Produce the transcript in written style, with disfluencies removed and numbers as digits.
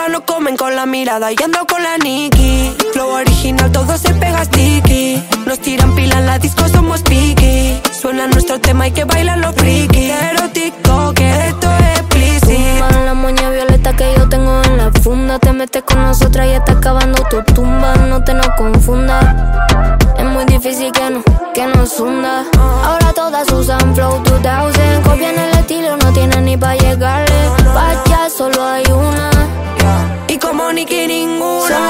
todas nos comen con la mirada y ando con la Nicki. Flow original, todo se pega sticky. Nos tiran pila en la disco, somos piqui. Suena nuestro tema y que bailan los frikis. Pero TikTok, esto es explícito. Tumba la moña violeta que yo tengo en la funda. Te metes con nosotras y está acabando tu tumba. No te nos confundas. Es muy difícil que nos hunda. Ahora todas usan Flow 2000. Copian el estilo, no tienen ni pa' llegarle. Pa' allá solo hay una. Y como Nicki ninguna.